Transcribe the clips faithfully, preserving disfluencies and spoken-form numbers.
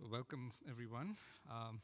welcome everyone. Um,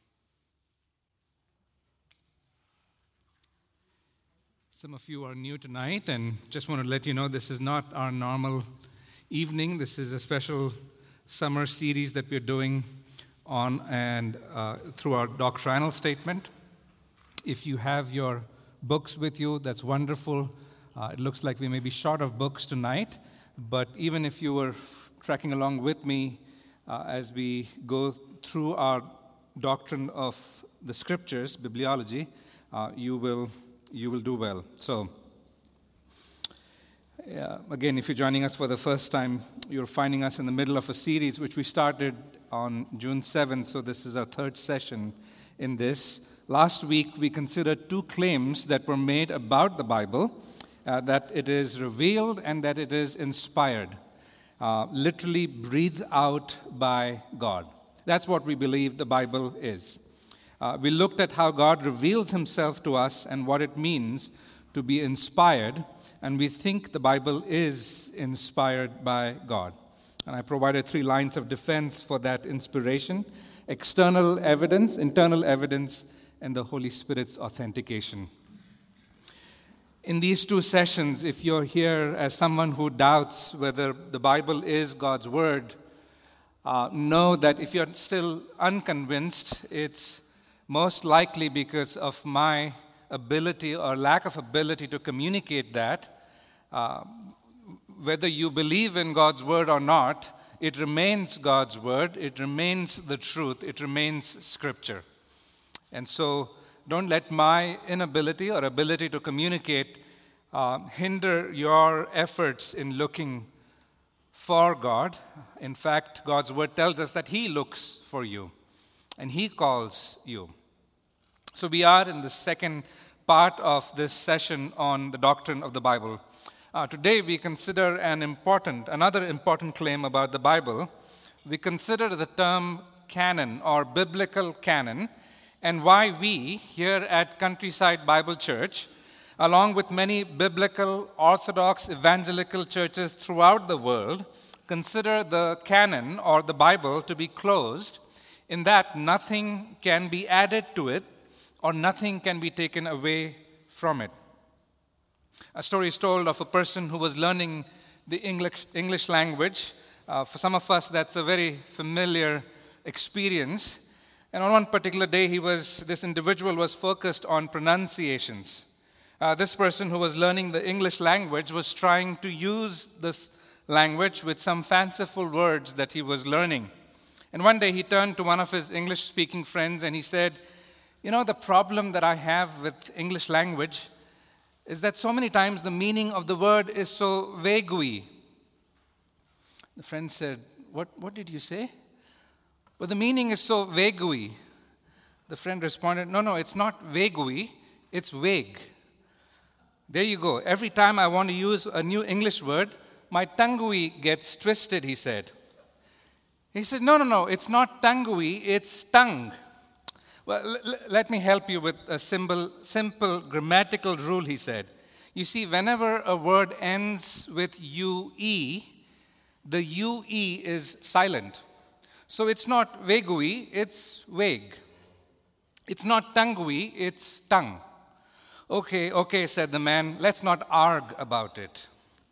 some of you are new tonight, and just want to let you know this is not our normal evening. This is a special summer series that we're doing on and uh, through our doctrinal statement. If you have your books with you, that's wonderful. Uh, it looks like we may be short of books tonight, but even if you were f- tracking along with me uh, as we go through our doctrine of the scriptures, bibliology, uh, you will you will do well. So, yeah, again, if you're joining us for the first time, you're finding us in the middle of a series which we started on June seventh, so this is our third session in this. Last week, we considered two claims that were made about the Bible, uh, that it is revealed and that it is inspired, uh, literally breathed out by God. That's what we believe the Bible is. Uh, we looked at how God reveals himself to us and what it means to be inspired, and we think the Bible is inspired by God. And I provided three lines of defense for that inspiration: external evidence, internal evidence, and the Holy Spirit's authentication. In these two sessions, if you're here as someone who doubts whether the Bible is God's Word, uh, know that if you're still unconvinced, it's most likely because of my ability or lack of ability to communicate that. Uh, whether you believe in God's Word or not, it remains God's Word, it remains the truth, it remains Scripture. And so don't let my inability or ability to communicate uh, hinder your efforts in looking for God. In fact, God's Word tells us that He looks for you and He calls you. So we are in the second part of this session on the doctrine of the Bible. Uh, today we consider an important, another important claim about the Bible. We consider the term canon or biblical canon, and why we here at Countryside Bible Church, along with many biblical, orthodox, evangelical churches throughout the world, consider the canon or the Bible to be closed, in that nothing can be added to it or nothing can be taken away from it. A story is told of a person who was learning the English, English language. Uh, for some of us, that's a very familiar experience. And on one particular day, he was this individual was focused on pronunciations. Uh, this person who was learning the English language was trying to use this language with some fanciful words that he was learning. And one day he turned to one of his English-speaking friends and he said, "You know, the problem that I have with English language is that so many times the meaning of the word is so vague-y." The friend said, what, what did you say? "Well, the meaning is so vague-y." The friend responded, no, no, it's not vague-y, it's vague. There you go. Every time I want to use a new English word, my tongue gets twisted, he said. He said, no, no, no, it's not tongue, it's tongue. Well, l- let me help you with a simple, simple grammatical rule, he said. You see, whenever a word ends with U-E, the U-E is silent. So it's not vague-y, it's vague. It's not tongue-y, it's tongue. Okay, okay, said the man, let's not argue about it.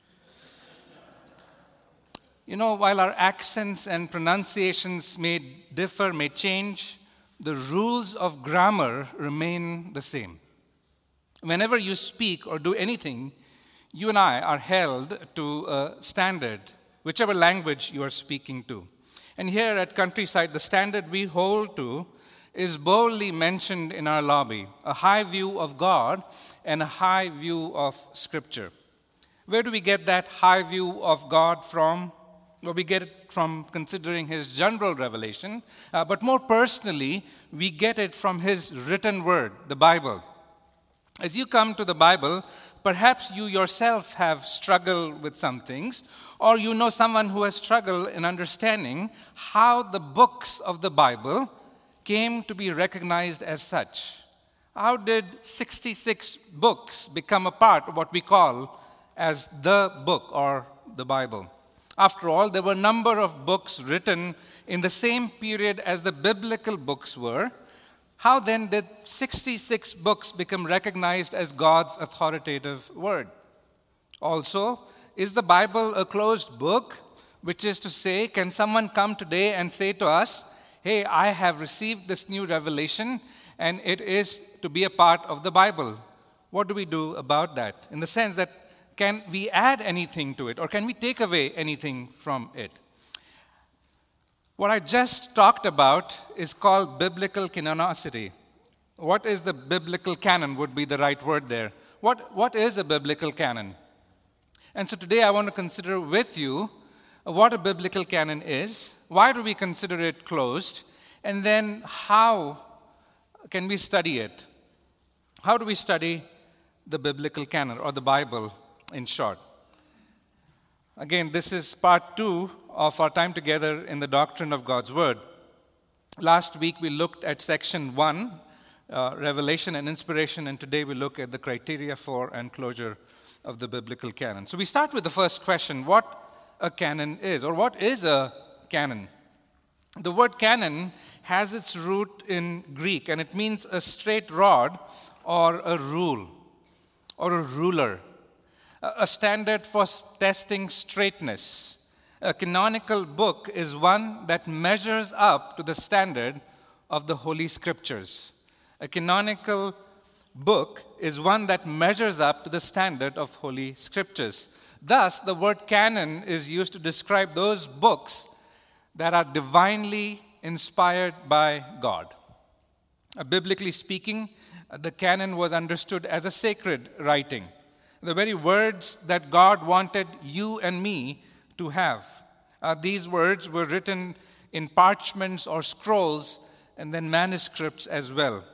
You know, while our accents and pronunciations may differ, may change, the rules of grammar remain the same. Whenever you speak or do anything, you and I are held to a standard, whichever language you are speaking to. And here at Countryside, the standard we hold to is boldly mentioned in our lobby: a high view of God and a high view of Scripture. Where do we get that high view of God from? Well, we get it from considering His general revelation, uh, but more personally, we get it from His written word, the Bible. As you come to the Bible, perhaps you yourself have struggled with some things, or you know someone who has struggled in understanding how the books of the Bible came to be recognized as such. How did sixty-six books become a part of what we call as the book or the Bible? After all, there were a number of books written in the same period as the biblical books were. How then did sixty-six books become recognized as God's authoritative word? Also, is the Bible a closed book? Which is to say, can someone come today and say to us, hey, I have received this new revelation and it is to be a part of the Bible? What do we do about that? In the sense that, can we add anything to it or can we take away anything from it? What I just talked about is called biblical canonicity. What is the biblical canon would be the right word there. What, what is a biblical canon? And so today I want to consider with you what a biblical canon is, why do we consider it closed, and then how can we study it? How do we study the biblical canon or the Bible in short? Again, this is part two of our time together in the doctrine of God's Word. Last week we looked at section one, uh, revelation and inspiration, and today we look at the criteria for and closure of the biblical canon. So we start with the first question, what a canon is, or what is a canon? The word canon has its root in Greek, and it means a straight rod or a rule or a ruler, a standard for testing straightness. A canonical book is one that measures up to the standard of the Holy Scriptures. A canonical book is one that measures up to the standard of Holy Scriptures. Thus, the word canon is used to describe those books that are divinely inspired by God. Uh, biblically speaking, uh, the canon was understood as a sacred writing, the very words that God wanted you and me to have. Uh, these words were written in parchments or scrolls and then manuscripts as well.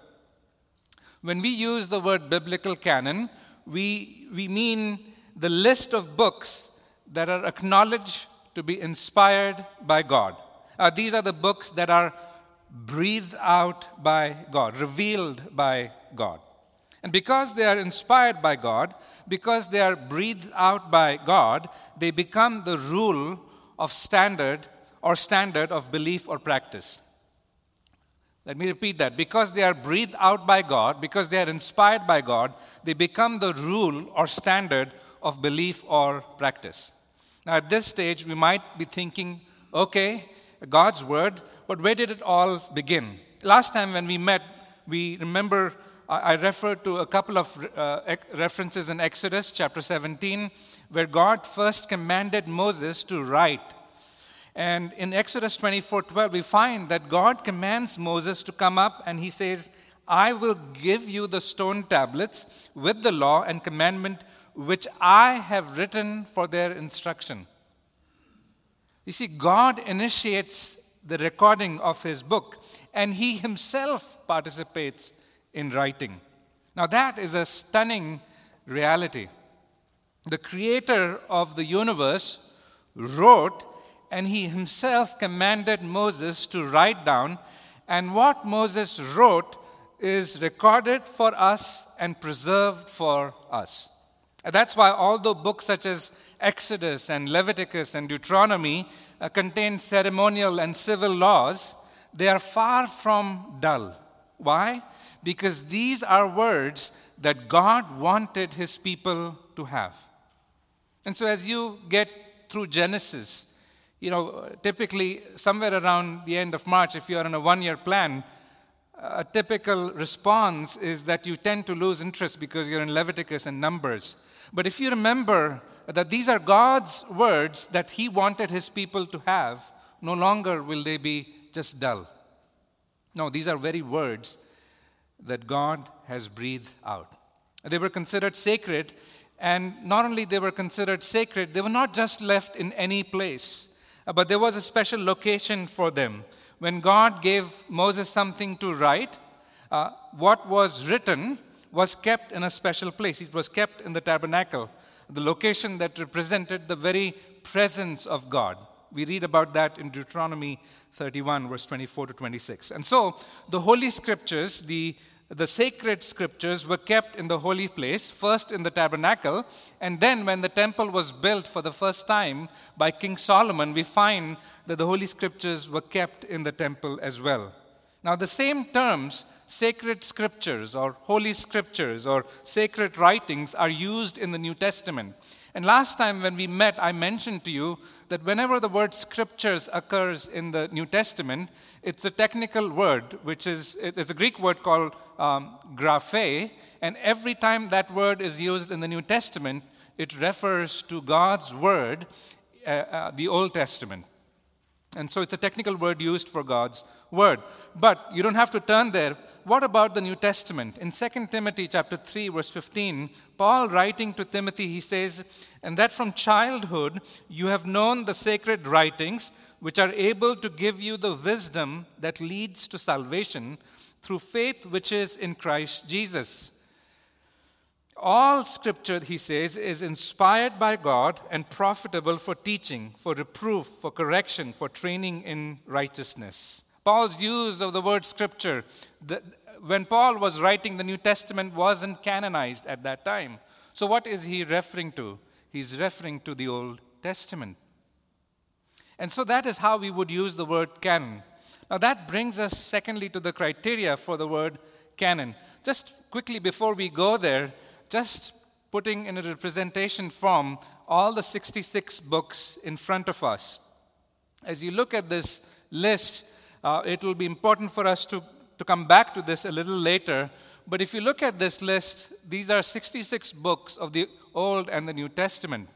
When we use the word biblical canon, we, we mean the list of books that are acknowledged to be inspired by God. Uh, these are the books that are breathed out by God, revealed by God. And because they are inspired by God, because they are breathed out by God, they become the rule of standard or standard of belief or practice. Let me repeat that. Because they are breathed out by God, because they are inspired by God, they become the rule or standard of belief or practice. Now, at this stage, we might be thinking, okay, God's word, but where did it all begin? Last time when we met, we remember I referred to a couple of uh, references in Exodus chapter seventeen, where God first commanded Moses to write. And in Exodus twenty-four twelve, we find that God commands Moses to come up and he says, I will give you the stone tablets with the law and commandment which I have written for their instruction. You see, God initiates the recording of his book, and he himself participates in writing. Now that is a stunning reality. The creator of the universe wrote, and he himself commanded Moses to write down, and what Moses wrote is recorded for us and preserved for us. And that's why although books such as Exodus and Leviticus and Deuteronomy uh, contain ceremonial and civil laws, they are far from dull. Why? Because these are words that God wanted his people to have. And so as you get through Genesis, you know, typically somewhere around the end of March, if you're on a one-year plan, a typical response is that you tend to lose interest because you're in Leviticus and Numbers. But if you remember that these are God's words that he wanted his people to have, no longer will they be just dull. No, these are very words that God has breathed out. They were considered sacred, and not only they were considered sacred, they were not just left in any place, but there was a special location for them. When God gave Moses something to write, uh, what was written was kept in a special place. It was kept in the tabernacle, the location that represented the very presence of God. We read about that in Deuteronomy thirty-one, verse twenty-four to twenty-six. And so, the Holy Scriptures, the the sacred scriptures were kept in the holy place, first in the tabernacle, and then when the temple was built for the first time by King Solomon, we find that the holy scriptures were kept in the temple as well. Now, the same terms, sacred scriptures or holy scriptures or sacred writings, are used in the New Testament. And last time when we met, I mentioned to you that whenever the word scriptures occurs in the New Testament, it's a technical word, which is, it's a Greek word called um, graphe, and every time that word is used in the New Testament, it refers to God's word, uh, uh, the Old Testament. And so it's a technical word used for God's word. But you don't have to turn there. What about the New Testament? In Second Timothy chapter three, verse fifteen, Paul writing to Timothy, he says, "And that from childhood you have known the sacred writings, which are able to give you the wisdom that leads to salvation through faith which is in Christ Jesus." All scripture, he says, is inspired by God and profitable for teaching, for reproof, for correction, for training in righteousness. Paul's use of the word scripture, the, when Paul was writing the New Testament, wasn't canonized at that time. So what is he referring to? He's referring to the Old Testament. And so that is how we would use the word canon. Now that brings us secondly to the criteria for the word canon. Just quickly before we go there, just putting in a representation form all the sixty-six books in front of us. As you look at this list, uh, it will be important for us to, to come back to this a little later. But if you look at this list, these are sixty-six books of the Old and the New Testament.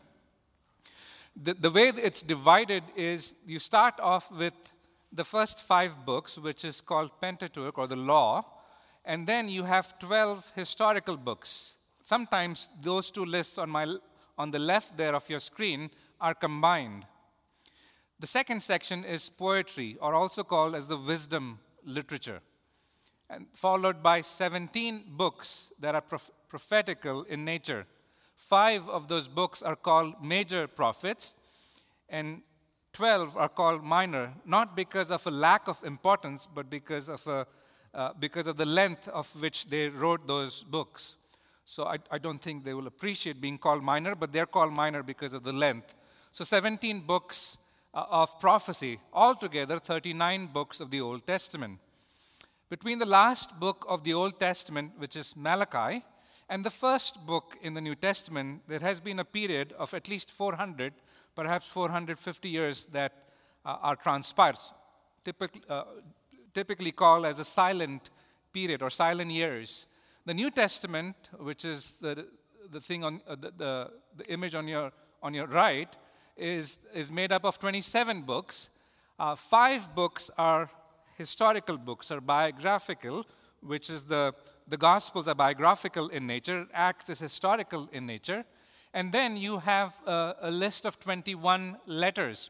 The, the way it's divided is you start off with the first five books, which is called Pentateuch or the Law, and then you have twelve historical books. Sometimes those two lists on my on the left there of your screen are combined. The second section is poetry, or also called as the wisdom literature, and followed by seventeen books that are proph- prophetical in nature. Five of those books are called major prophets, and twelve are called minor, not because of a lack of importance, but because of a uh, because of the length of which they wrote those books. So I, I don't think they will appreciate being called minor, but they're called minor because of the length. So seventeen books uh, of prophecy, altogether thirty-nine books of the Old Testament. Between the last book of the Old Testament, which is Malachi, and the first book in the New Testament, there has been a period of at least four hundred, perhaps four hundred fifty years that uh, are transpired, typically, uh, typically called as a silent period or silent years. The New Testament, which is the the thing on uh, the, the the image on your on your right, is is made up of twenty-seven books. Uh, five books are historical books, or biographical, which is the the Gospels are biographical in nature. Acts is historical in nature, and then you have a, a list of twenty-one letters.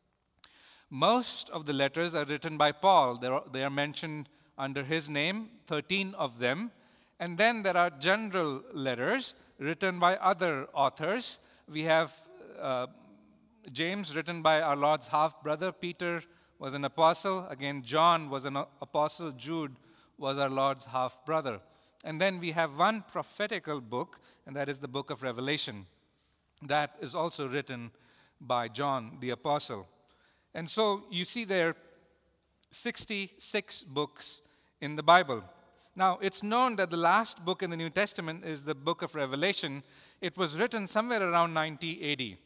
Most of the letters are written by Paul. They are, they are mentioned under his name, thirteen of them. And then there are general letters written by other authors. We have uh, James, written by our Lord's half-brother. Peter was an apostle. Again, John was an apostle. Jude was our Lord's half-brother. And then we have one prophetical book, and that is the book of Revelation. That is also written by John the apostle. And so you see there sixty-six books in the Bible. Now, it's known that the last book in the New Testament is the book of Revelation. It was written somewhere around ninety A D.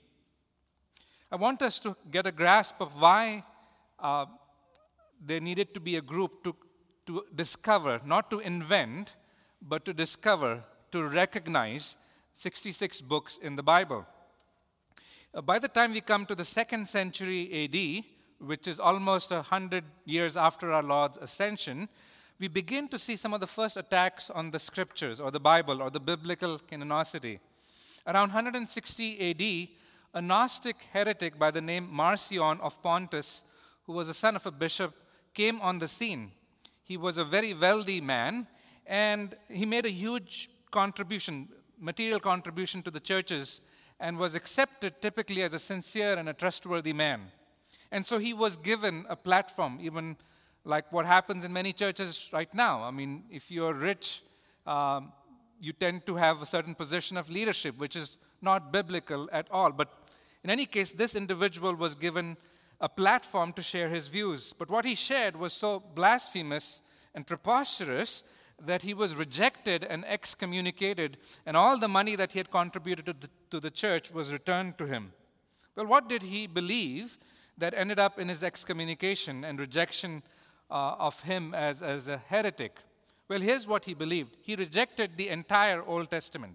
I want us to get a grasp of why uh, there needed to be a group to, to discover, not to invent, but to discover, to recognize sixty-six books in the Bible. Uh, by the time we come to the second century A D, which is almost one hundred years after our Lord's ascension, we begin to see some of the first attacks on the scriptures or the Bible or the biblical canonicity. Around one hundred sixty A D, a Gnostic heretic by the name Marcion of Pontus, who was the son of a bishop, came on the scene. He was a very wealthy man, and he made a huge contribution, material contribution to the churches, and was accepted typically as a sincere and a trustworthy man. And so he was given a platform, even like what happens in many churches right now. I mean, if you're rich, um, you tend to have a certain position of leadership, which is not biblical at all. But in any case, this individual was given a platform to share his views. But what he shared was so blasphemous and preposterous that he was rejected and excommunicated, and all the money that he had contributed to the, to the church was returned to him. Well, what did he believe that ended up in his excommunication and rejection uh, of him as, as a heretic? Well, here's what he believed. He rejected the entire Old Testament.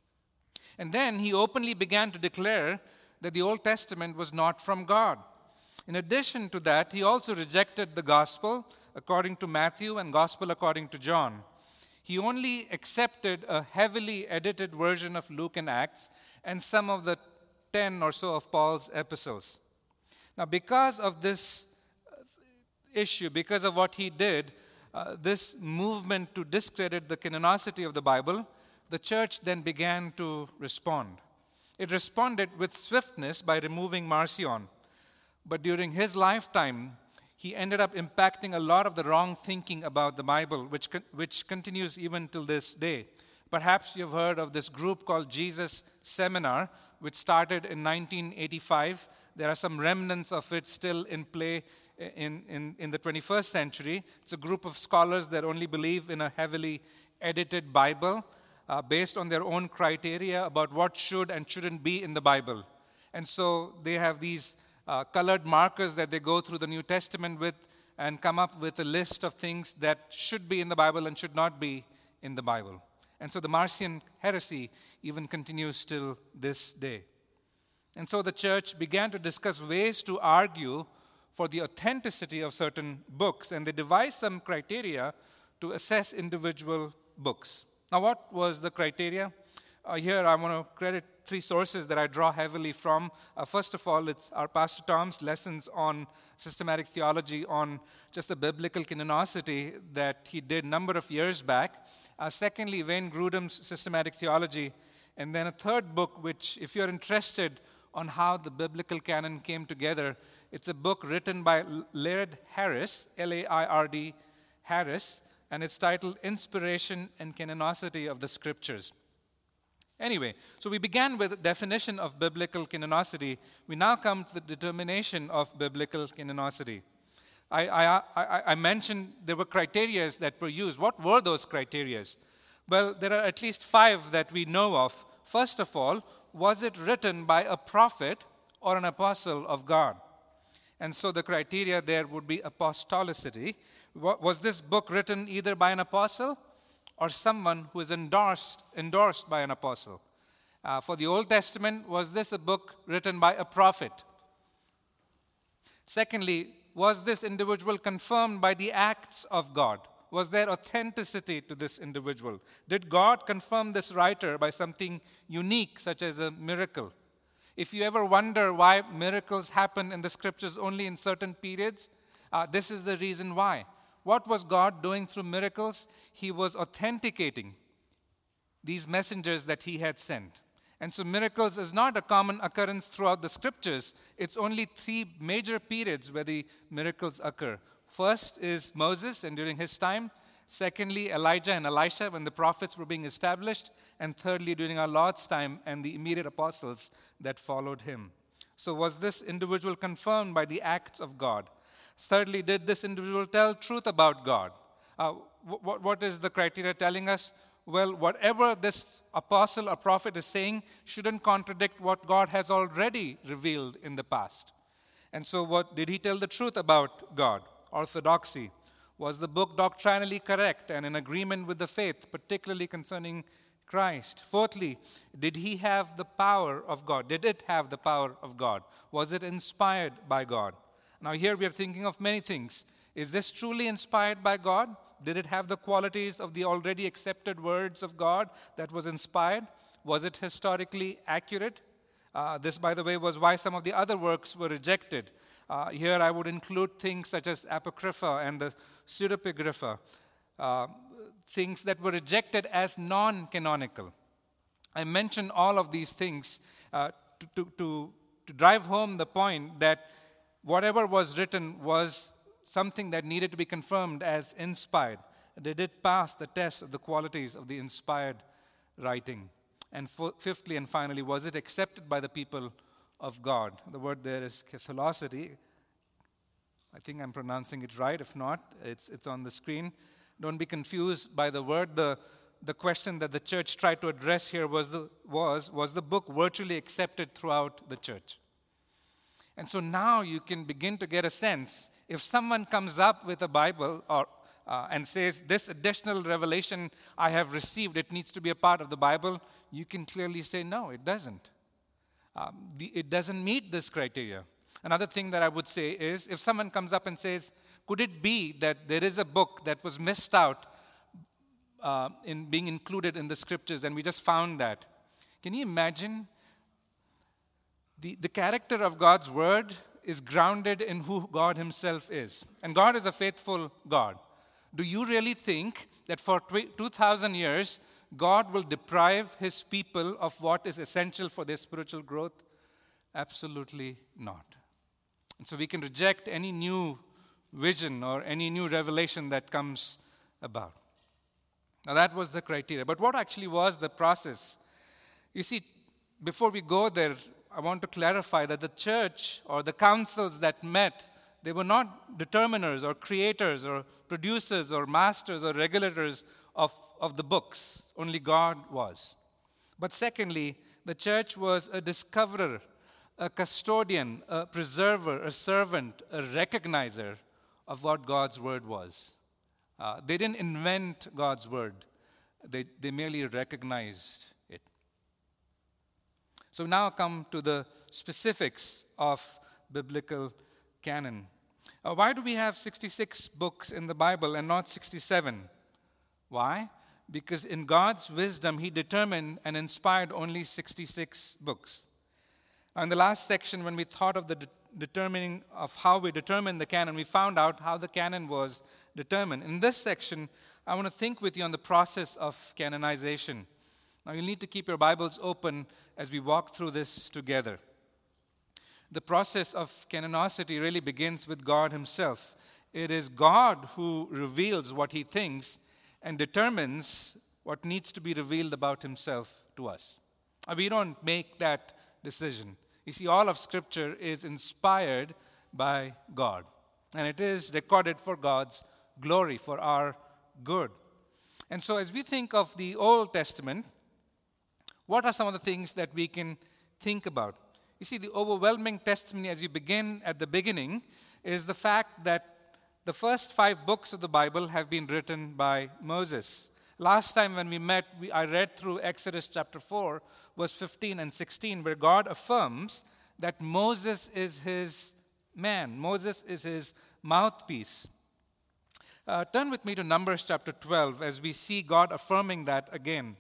And then he openly began to declare that the Old Testament was not from God. In addition to that, he also rejected the gospel according to Matthew and gospel according to John. He only accepted a heavily edited version of Luke and Acts and some of the ten or so of Paul's epistles. Now, because of this issue, because of what he did, uh, this movement to discredit the canonicity of the Bible, the church then began to respond. It responded with swiftness by removing Marcion. But during his lifetime, he ended up impacting a lot of the wrong thinking about the Bible, which con- which continues even till this day. Perhaps you've heard of this group called Jesus Seminar, which started in nineteen eighty-five. There are some remnants of it still in play in, in, in the twenty-first century. It's a group of scholars that only believe in a heavily edited Bible uh, based on their own criteria about what should and shouldn't be in the Bible. And so they have these Uh, colored markers that they go through the New Testament with and come up with a list of things that should be in the Bible and should not be in the Bible. And so the Marcion heresy even continues till this day. And so the church began to discuss ways to argue for the authenticity of certain books, and they devised some criteria to assess individual books. Now, what was the criteria? Uh, here I want to credit three sources that I draw heavily from. Uh, first of all, it's our Pastor Tom's lessons on systematic theology, on just the biblical canonicity that he did a number of years back. Uh, secondly, Wayne Grudem's systematic theology. And then a third book, which if you're interested on how the biblical canon came together, it's a book written by Laird Harris, L A I R D Harris, and it's titled Inspiration and Canonicity of the Scriptures. Anyway, so we began with a definition of biblical canonicity. We now come to the determination of biblical canonicity. I, I, I, I mentioned there were criteria that were used. What were those criteria? Well, there are at least five that we know of. First of all, was it written by a prophet or an apostle of God? And so the criteria there would be apostolicity. Was this book written either by an apostle or someone who is endorsed, endorsed by an apostle? Uh, for the Old Testament, was this a book written by a prophet? Secondly, was this individual confirmed by the acts of God? Was there authenticity to this individual? Did God confirm this writer by something unique, such as a miracle? If you ever wonder why miracles happen in the scriptures only in certain periods, uh, this is the reason why. What was God doing through miracles? He was authenticating these messengers that he had sent. And so miracles is not a common occurrence throughout the scriptures. It's only three major periods where the miracles occur. First is Moses and during his time. Secondly, Elijah and Elisha when the prophets were being established. And thirdly, during our Lord's time and the immediate apostles that followed him. So was this individual confirmed by the acts of God? Thirdly, did this individual tell truth about God? Uh, what, what is the criteria telling us? Well, whatever this apostle or prophet is saying shouldn't contradict what God has already revealed in the past. And so what did he tell the truth about God? Orthodoxy. Was the book doctrinally correct and in agreement with the faith, particularly concerning Christ? Fourthly, did he have the power of God? Did it have the power of God? Was it inspired by God? Now here we are thinking of many things. Is this truly inspired by God? Did it have the qualities of the already accepted words of God that was inspired? Was it historically accurate? Uh, this, by the way, was why some of the other works were rejected. Uh, here I would include things such as Apocrypha and the Pseudepigrapha, uh, things that were rejected as non-canonical. I mention all of these things uh, to, to, to, to drive home the point that whatever was written was something that needed to be confirmed as inspired. Did it pass the test of the qualities of the inspired writing? And fifthly and finally, was it accepted by the people of God? The word there is catholicity. I think I'm pronouncing it right. If not, it's, it's on the screen. Don't be confused by the word. The, the question that the church tried to address here was, the, was, was the book virtually accepted throughout the church? And so now you can begin to get a sense. If someone comes up with a Bible or uh, and says, this additional revelation I have received, it needs to be a part of the Bible, you can clearly say, no, it doesn't. Um, the, it doesn't meet this criteria. Another thing that I would say is, if someone comes up and says, could it be that there is a book that was missed out uh, in being included in the scriptures and we just found that? Can you imagine? The, the character of God's word is grounded in who God himself is. And God is a faithful God. Do you really think that for two thousand years, God will deprive his people of what is essential for their spiritual growth? Absolutely not. And so we can reject any new vision or any new revelation that comes about. Now that was the criteria. But what actually was the process? You see, before we go there, I want to clarify that the church or the councils that met, they were not determiners or creators or producers or masters or regulators of, of the books. Only God was. But secondly, the church was a discoverer, a custodian, a preserver, a servant, a recognizer of what God's word was. Uh, they didn't invent God's word. They, they merely recognized it. So now come to the specifics of biblical canon. Uh, why do we have sixty-six books in the Bible and not sixty-seven? Why? Because in God's wisdom, he determined and inspired only sixty-six books. In the last section, when we thought of the de- determining of how we determine the canon, we found out how the canon was determined. In this section, I want to think with you on the process of canonization. Now, you'll need to keep your Bibles open as we walk through this together. The process of canonicity really begins with God himself. It is God who reveals what he thinks and determines what needs to be revealed about himself to us. We don't make that decision. You see, all of Scripture is inspired by God, and it is recorded for God's glory, for our good. And so as we think of the Old Testament, what are some of the things that we can think about? You see, the overwhelming testimony as you begin at the beginning is the fact that the first five books of the Bible have been written by Moses. Last time when we met, we, I read through Exodus chapter four, verse fifteen and sixteen, where God affirms that Moses is his man. Moses is his mouthpiece. Uh, turn with me to Numbers chapter twelve as we see God affirming that again.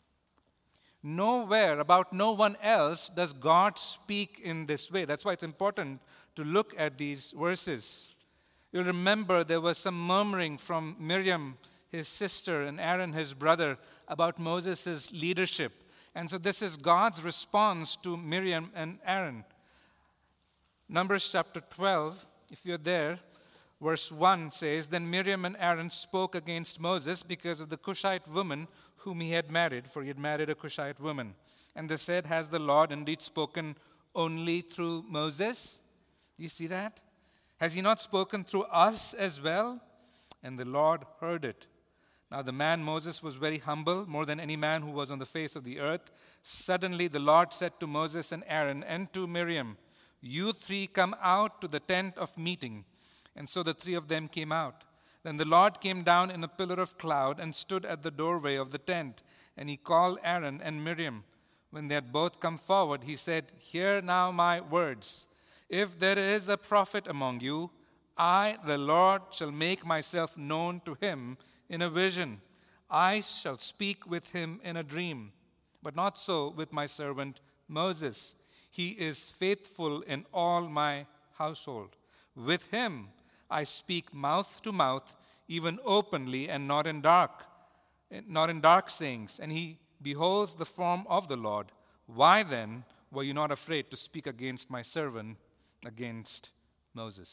Nowhere, about no one else, does God speak in this way. That's why it's important to look at these verses. You'll remember there was some murmuring from Miriam, his sister, and Aaron, his brother, about Moses' leadership. And so this is God's response to Miriam and Aaron. Numbers chapter twelve, if you're there, verse one says, Then Miriam and Aaron spoke against Moses because of the Cushite woman whom he had married, for he had married a Cushite woman. And they said, Has the Lord indeed spoken only through Moses? Do you see that? Has he not spoken through us as well? And the Lord heard it. Now the man Moses was very humble, more than any man who was on the face of the earth. Suddenly the Lord said to Moses and Aaron and to Miriam, You three come out to the tent of meeting. And so the three of them came out. Then the Lord came down in a pillar of cloud and stood at the doorway of the tent. And he called Aaron and Miriam. When they had both come forward, he said, Hear now my words. If there is a prophet among you, I, the Lord, shall make myself known to him in a vision. I shall speak with him in a dream. But not so with my servant Moses. He is faithful in all my household. With him I speak mouth to mouth, even openly, and not in dark, not in dark sayings. And he beholds the form of the Lord. Why then were you not afraid to speak against my servant, against Moses?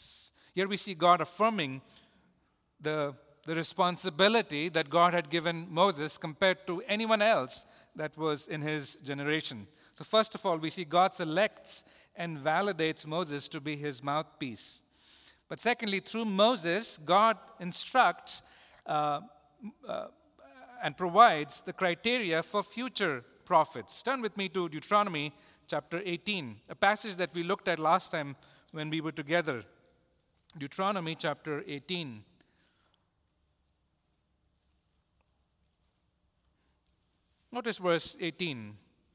Here we see God affirming the, the responsibility that God had given Moses compared to anyone else that was in his generation. So first of all, we see God selects and validates Moses to be his mouthpiece. But secondly, through Moses, God instructs uh, uh, and provides the criteria for future prophets. Turn with me to Deuteronomy chapter eighteen, a passage that we looked at last time when we were together. Deuteronomy chapter eighteen. Notice verse eighteen.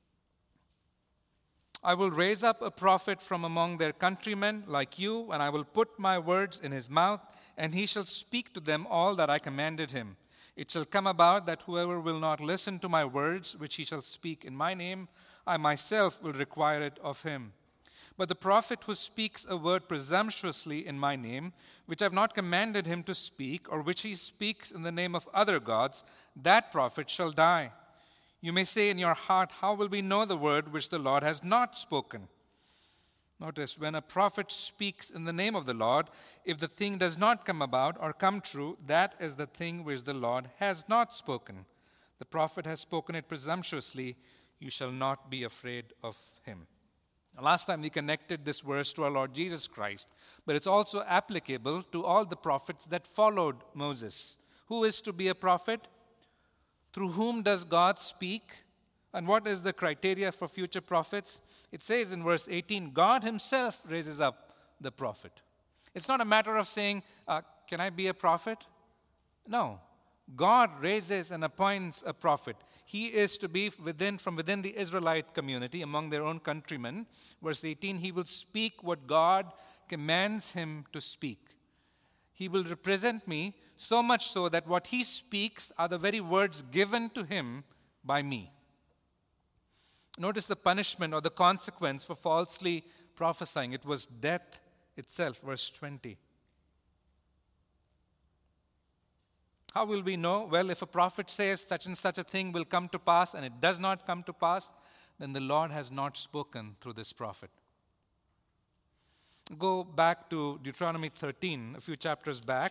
I will raise up a prophet from among their countrymen like you, and I will put my words in his mouth, and he shall speak to them all that I commanded him. It shall come about that whoever will not listen to my words, which he shall speak in my name, I myself will require it of him. But the prophet who speaks a word presumptuously in my name, which I have not commanded him to speak, or which he speaks in the name of other gods, that prophet shall die. You may say in your heart, how will we know the word which the Lord has not spoken? Notice, when a prophet speaks in the name of the Lord, if the thing does not come about or come true, that is the thing which the Lord has not spoken. The prophet has spoken it presumptuously. You shall not be afraid of him. Last time we connected this verse to our Lord Jesus Christ, but it's also applicable to all the prophets that followed Moses. Who is to be a prophet? Through whom does God speak? And what is the criteria for future prophets? It says in verse eighteen, God himself raises up the prophet. It's not a matter of saying, uh, can I be a prophet? No. God raises and appoints a prophet. He is to be within, from within the Israelite community, among their own countrymen. Verse eighteen, he will speak what God commands him to speak. He will represent me, so much so that what he speaks are the very words given to him by me. Notice the punishment or the consequence for falsely prophesying. It was death itself, verse twenty. How will we know? Well, if a prophet says such and such a thing will come to pass and it does not come to pass, then the Lord has not spoken through this prophet. Go back to Deuteronomy thirteen, a few chapters back.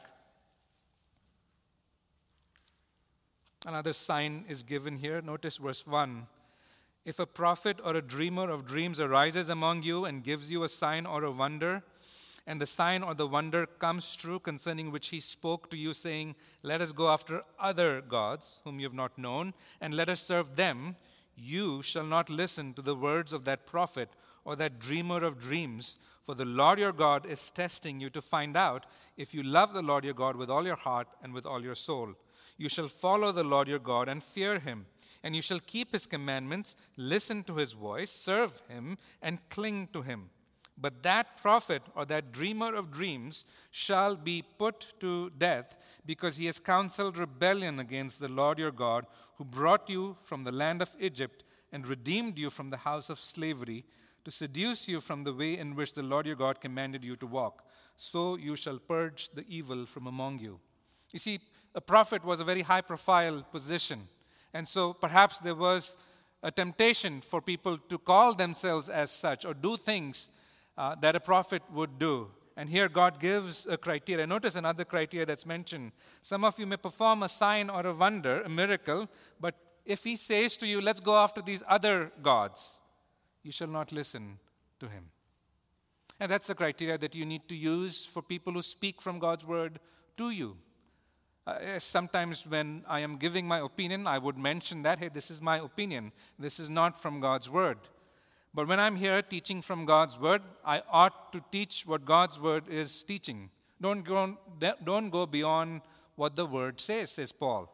Another sign is given here. Notice verse one. If a prophet or a dreamer of dreams arises among you and gives you a sign or a wonder, and the sign or the wonder comes true concerning which he spoke to you, saying, let us go after other gods whom you have not known, and let us serve them, you shall not listen to the words of that prophet or that dreamer of dreams, for the Lord your God is testing you to find out if you love the Lord your God with all your heart and with all your soul. You shall follow the Lord your God and fear him, and you shall keep his commandments, listen to his voice, serve him, and cling to him. But that prophet or that dreamer of dreams shall be put to death, because he has counseled rebellion against the Lord your God, who brought you from the land of Egypt and redeemed you from the house of slavery, to seduce you from the way in which the Lord your God commanded you to walk. So you shall purge the evil from among you. You see, a prophet was a very high-profile position. And so perhaps there was a temptation for people to call themselves as such or do things uh, that a prophet would do. And here God gives a criteria. Notice another criteria that's mentioned. Some of you may perform a sign or a wonder, a miracle, but if he says to you, let's go after these other gods, you shall not listen to him. And that's the criteria that you need to use for people who speak from God's word to you. Uh, sometimes when I am giving my opinion, I would mention that, hey, this is my opinion. This is not from God's word. But when I'm here teaching from God's word, I ought to teach what God's word is teaching. Don't go, don't go beyond what the word says, says Paul.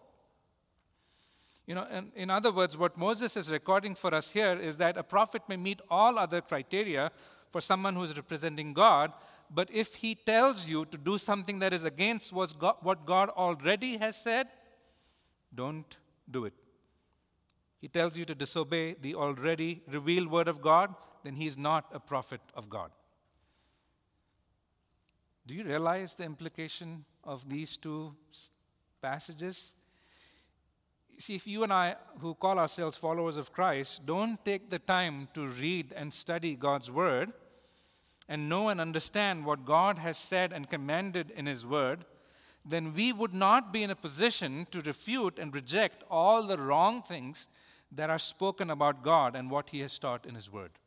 You know, in, in other words, what Moses is recording for us here is that a prophet may meet all other criteria for someone who is representing God, but if he tells you to do something that is against what God already has said, don't do it. He tells you to disobey the already revealed word of God, then he is not a prophet of God. Do you realize the implication of these two passages? See, if you and I, who call ourselves followers of Christ, don't take the time to read and study God's word, and know and understand what God has said and commanded in His Word, then we would not be in a position to refute and reject all the wrong things that are spoken about God and what He has taught in His Word.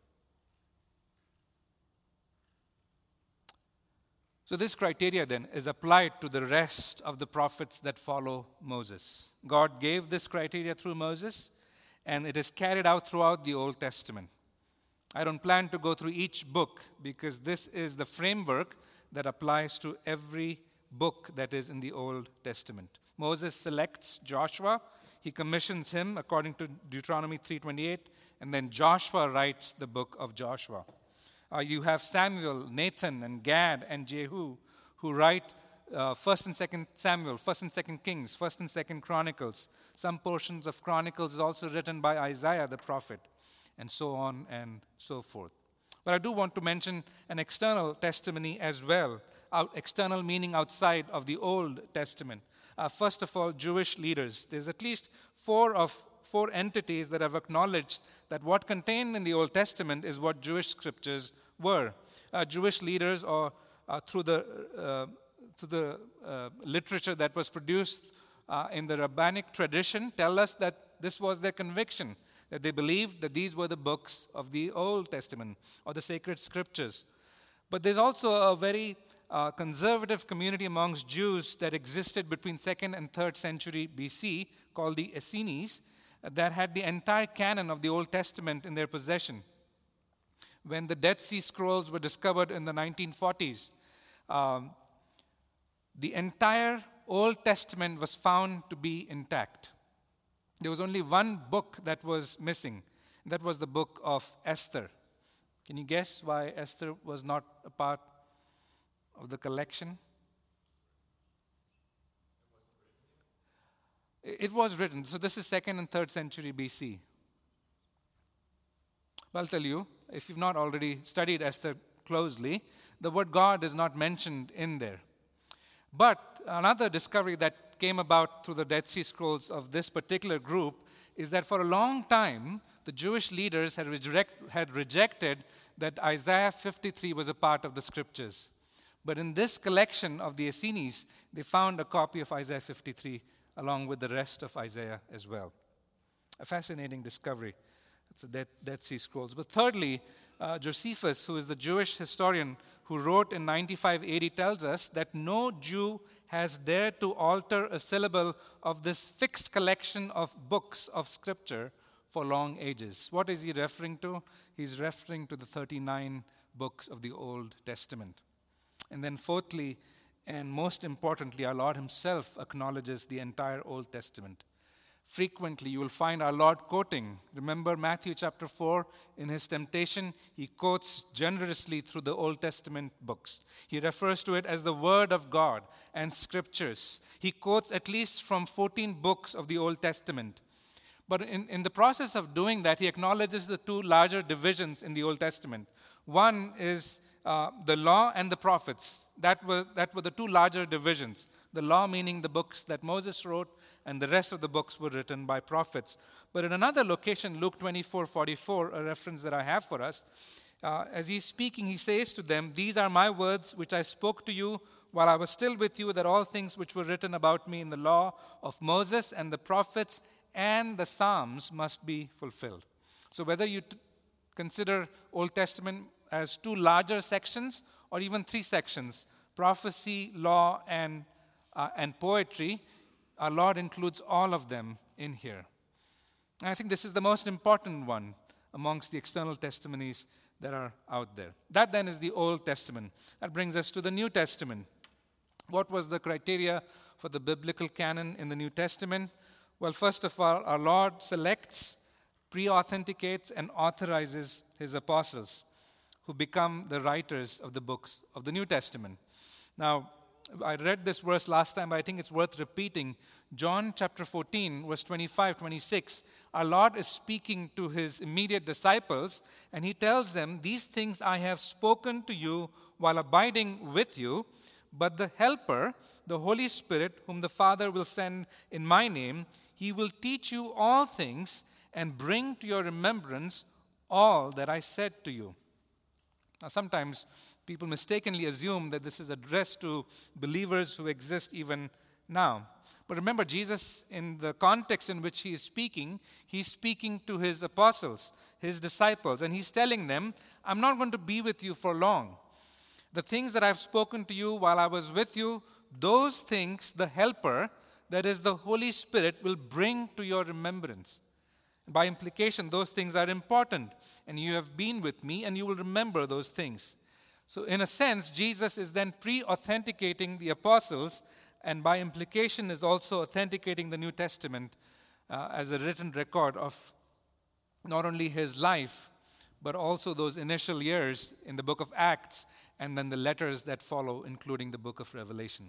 So this criteria then is applied to the rest of the prophets that follow Moses. God gave this criteria through Moses, and it is carried out throughout the Old Testament. I don't plan to go through each book because this is the framework that applies to every book that is in the Old Testament. Moses selects Joshua. He commissions him according to Deuteronomy three twenty-eight, and then Joshua writes the book of Joshua. Uh, you have Samuel, Nathan, and Gad, and Jehu, who write uh, First and Second Samuel, First and Second Kings, First and Second Chronicles. Some portions of Chronicles is also written by Isaiah the prophet, and so on and so forth. But I do want to mention an external testimony as well, out, external meaning outside of the Old Testament. Uh, first of all, Jewish leaders. There's at least four of four entities that have acknowledged that what contained in the Old Testament is what Jewish scriptures were. Uh, Jewish leaders, or uh, through the uh, through the uh, literature that was produced uh, in the rabbinic tradition, tell us that this was their conviction, that they believed that these were the books of the Old Testament or the sacred scriptures. But there's also a very uh, conservative community amongst Jews that existed between second and third century B C called the Essenes that had the entire canon of the Old Testament in their possession. When the Dead Sea Scrolls were discovered in the nineteen forties, um, the entire Old Testament was found to be intact. There was only one book that was missing. That was the book of Esther. Can you guess why Esther was not a part of the collection? It was written. So this is second and third century B C. But I'll tell you, if you've not already studied Esther closely, the word God is not mentioned in there. But another discovery that came about through the Dead Sea Scrolls of this particular group is that for a long time, the Jewish leaders had, reject, had rejected that Isaiah fifty-three was a part of the scriptures. But in this collection of the Essenes, they found a copy of Isaiah fifty-three along with the rest of Isaiah as well. A fascinating discovery. It's the Dead, Dead Sea Scrolls. But thirdly, uh, Josephus, who is the Jewish historian who wrote in ninety-five A D, tells us that no Jew has dared to alter a syllable of this fixed collection of books of Scripture for long ages. What is he referring to? He's referring to the thirty-nine books of the Old Testament. And then fourthly, and most importantly, our Lord Himself acknowledges the entire Old Testament. Frequently, you will find our Lord quoting. Remember Matthew chapter four, in His temptation, He quotes generously through the Old Testament books. He refers to it as the Word of God and Scriptures. He quotes at least from fourteen books of the Old Testament. But in, in the process of doing that, He acknowledges the two larger divisions in the Old Testament. One is uh, the law and the prophets. That were, that were the two larger divisions. The law meaning the books that Moses wrote, and the rest of the books were written by prophets. But in another location, Luke twenty-four forty-four, a reference that I have for us, uh, as He's speaking, He says to them, "These are my words which I spoke to you while I was still with you, that all things which were written about me in the law of Moses and the prophets and the Psalms must be fulfilled." So whether you t- consider Old Testament as two larger sections or even three sections, prophecy, law, and, uh, and poetry, our Lord includes all of them in here. And I think this is the most important one amongst the external testimonies that are out there. That then is the Old Testament. That brings us to the New Testament. What was the criteria for the biblical canon in the New Testament? Well, first of all, our Lord selects, pre-authenticates, and authorizes His apostles, who become the writers of the books of the New Testament. Now, I read this verse last time, but I think it's worth repeating. John chapter fourteen, verse twenty-five, twenty-six. Our Lord is speaking to His immediate disciples, and He tells them, "These things I have spoken to you while abiding with you, but the Helper, the Holy Spirit, whom the Father will send in my name, He will teach you all things and bring to your remembrance all that I said to you." Now, sometimes people mistakenly assume that this is addressed to believers who exist even now. But remember, Jesus, in the context in which he is speaking, he's speaking to his apostles, his disciples, and he's telling them, I'm not going to be with you for long. The things that I've spoken to you while I was with you, those things the Helper, that is the Holy Spirit, will bring to your remembrance. By implication, those things are important, and you have been with me, and you will remember those things. So in a sense, Jesus is then pre-authenticating the apostles, and by implication is also authenticating the New Testament uh, as a written record of not only his life, but also those initial years in the book of Acts, and then the letters that follow, including the book of Revelation.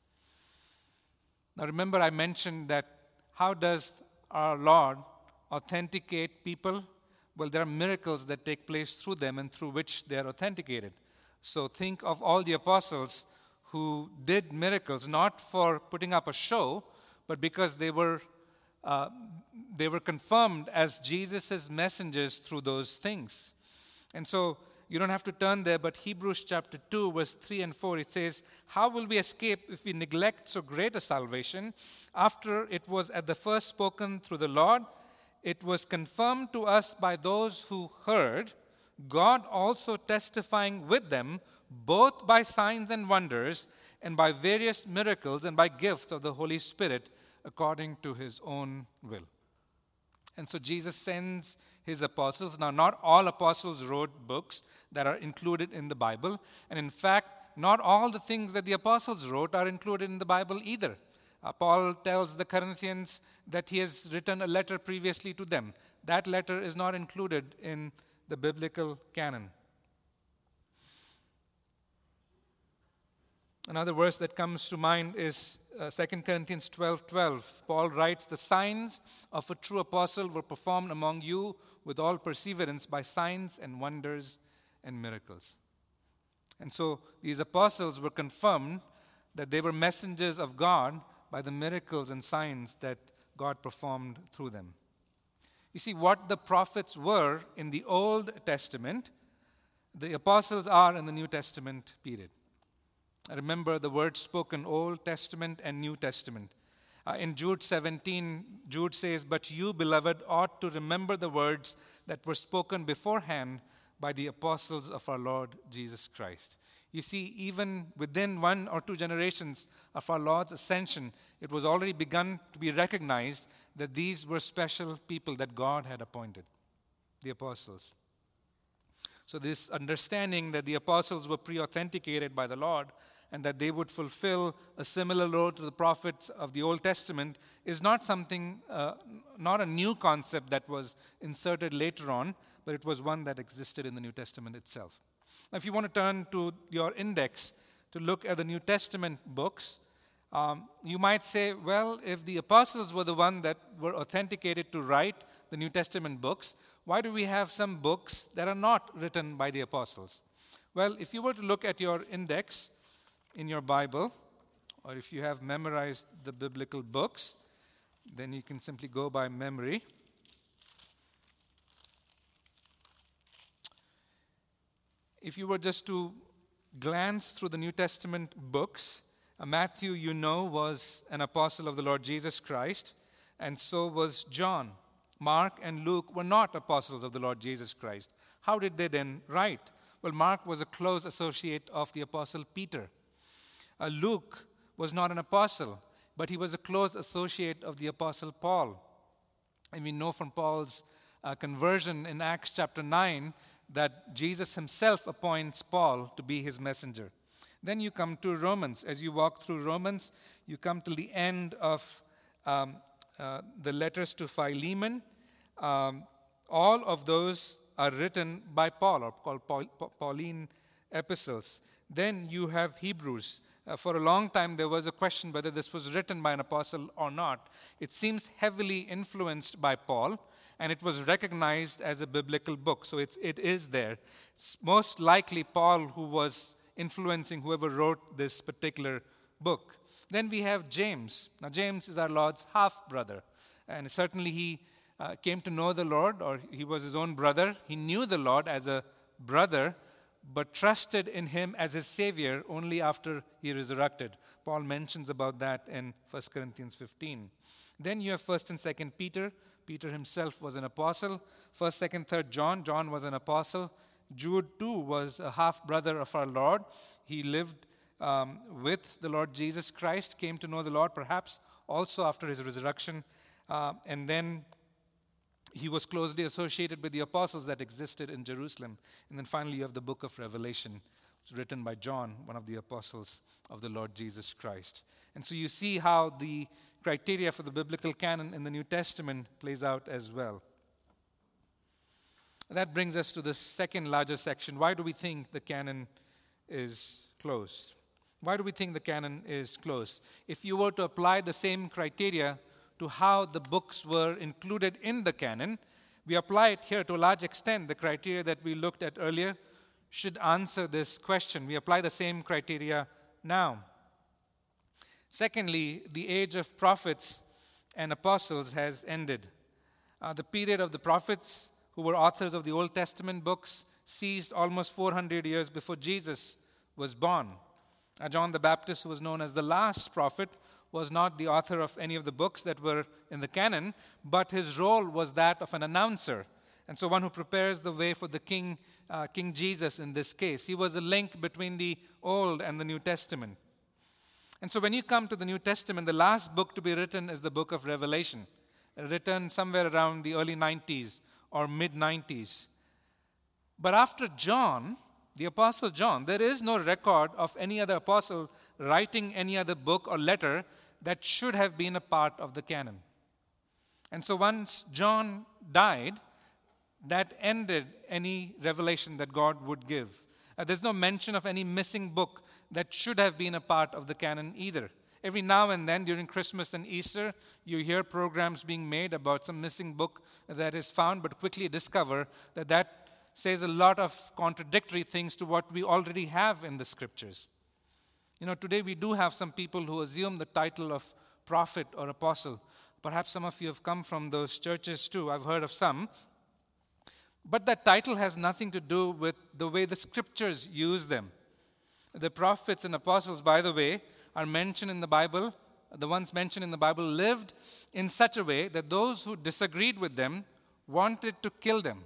Now remember, I mentioned that how does our Lord authenticate people? Well, there are miracles that take place through them and through which they are authenticated. So think of all the apostles who did miracles, not for putting up a show, but because they were uh, they were confirmed as Jesus' messengers through those things. And so you don't have to turn there, but Hebrews chapter two, verse three and four, it says, how will we escape if we neglect so great a salvation? After it was at the first spoken through the Lord, it was confirmed to us by those who heard, God also testifying with them, both by signs and wonders, and by various miracles, and by gifts of the Holy Spirit, according to his own will. And so Jesus sends his apostles. Now, not all apostles wrote books that are included in the Bible. And in fact, not all the things that the apostles wrote are included in the Bible either. Uh, Paul tells the Corinthians that he has written a letter previously to them. That letter is not included in the biblical canon. Another verse that comes to mind is uh, Second Corinthians twelve twelve. Paul writes, the signs of a true apostle were performed among you with all perseverance by signs and wonders and miracles. And so these apostles were confirmed that they were messengers of God by the miracles and signs that God performed through them. You see, what the prophets were in the Old Testament, the apostles are in the New Testament period. Remember the words spoken, Old Testament and New Testament. Uh, in Jude seventeen, Jude says, but you, beloved, ought to remember the words that were spoken beforehand by the apostles of our Lord Jesus Christ. You see, even within one or two generations of our Lord's ascension, it was already begun to be recognized that these were special people that God had appointed, the apostles. So this understanding that the apostles were pre-authenticated by the Lord and that they would fulfill a similar role to the prophets of the Old Testament is not something, uh, not a new concept that was inserted later on, but it was one that existed in the New Testament itself. Now, if you want to turn to your index to look at the New Testament books, um, you might say, well, if the apostles were the one that were authenticated to write the New Testament books, why do we have some books that are not written by the apostles? Well, if you were to look at your index in your Bible, or if you have memorized the biblical books, then you can simply go by memory. If you were just to glance through the New Testament books, uh, Matthew, you know, was an apostle of the Lord Jesus Christ, and so was John. Mark and Luke were not apostles of the Lord Jesus Christ. How did they then write? Well, Mark was a close associate of the apostle Peter. Uh, Luke was not an apostle, but he was a close associate of the apostle Paul. And we know from Paul's uh, conversion in Acts chapter nine that Jesus himself appoints Paul to be his messenger. Then you come to Romans. As you walk through Romans, you come to the end of um, uh, the letters to Philemon. Um, all of those are written by Paul, or called Paul, Pauline epistles. Then you have Hebrews. Uh, for a long time, there was a question whether this was written by an apostle or not. It seems heavily influenced by Paul, and it was recognized as a biblical book. So it's, it is there. It's most likely Paul who was influencing whoever wrote this particular book. Then we have James. Now, James is our Lord's half-brother. And certainly he uh, came to know the Lord, or he was his own brother. He knew the Lord as a brother, but trusted in him as his Savior only after he resurrected. Paul mentions about that in First Corinthians fifteen. Then you have First and Second Peter. Peter himself was an apostle. First, Second, Third John. John was an apostle. Jude too was a half-brother of our Lord. He lived um, with the Lord Jesus Christ, came to know the Lord perhaps also after his resurrection. Uh, and then he was closely associated with the apostles that existed in Jerusalem. And then finally you have the book of Revelation, written by John, one of the apostles of the Lord Jesus Christ. And so you see how the criteria for the biblical canon in the New Testament plays out as well. That brings us to the second larger section. Why do we think the canon is closed? Why do we think the canon is closed? If you were to apply the same criteria to how the books were included in the canon, we apply it here to a large extent. The criteria that we looked at earlier should answer this question. We apply the same criteria now. Secondly, the age of prophets and apostles has ended. Uh, the period of the prophets, who were authors of the Old Testament books, ceased almost four hundred years before Jesus was born. Uh, John the Baptist, who was known as the last prophet, was not the author of any of the books that were in the canon, but his role was that of an announcer. And so one who prepares the way for the King, uh, King Jesus in this case. He was a link between the Old and the New Testament. And so when you come to the New Testament, the last book to be written is the book of Revelation, written somewhere around the early nineties or mid-nineties. But after John, the Apostle John, there is no record of any other apostle writing any other book or letter that should have been a part of the canon. And so once John died, that ended any revelation that God would give. Uh, there's no mention of any missing book that should have been a part of the canon either. Every now and then during Christmas and Easter, you hear programs being made about some missing book that is found, but quickly discover that that says a lot of contradictory things to what we already have in the Scriptures. You know, today we do have some people who assume the title of prophet or apostle. Perhaps some of you have come from those churches too. I've heard of some. But that title has nothing to do with the way the Scriptures use them. The prophets and apostles, by the way, are mentioned in the Bible. The ones mentioned in the Bible lived in such a way that those who disagreed with them wanted to kill them.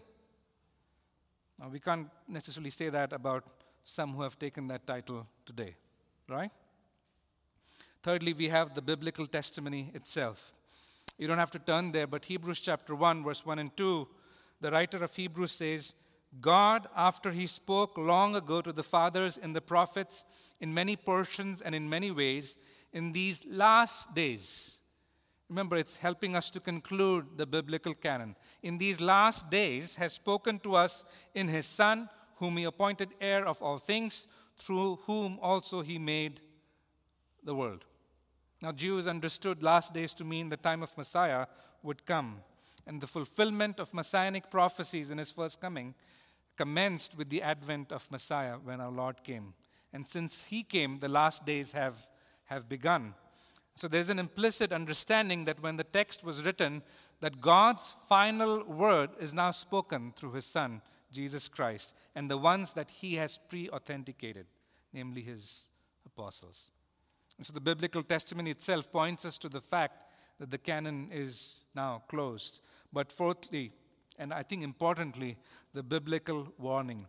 Now, we can't necessarily say that about some who have taken that title today, right? Thirdly, we have the biblical testimony itself. You don't have to turn there, but Hebrews chapter one, verse one and two, the writer of Hebrews says, God, after he spoke long ago to the fathers and the prophets in many portions and in many ways, in these last days, remember, it's helping us to conclude the biblical canon. In these last days has spoken to us in his Son, whom he appointed heir of all things, through whom also he made the world. Now, Jews understood last days to mean the time of Messiah would come. And the fulfillment of messianic prophecies in his first coming commenced with the advent of Messiah when our Lord came. And since he came, the last days have, have begun. So there's an implicit understanding that when the text was written, that God's final word is now spoken through his Son, Jesus Christ, and the ones that he has pre-authenticated, namely his apostles. And so the biblical testimony itself points us to the fact that the canon is now closed. But fourthly, and I think importantly, the biblical warning.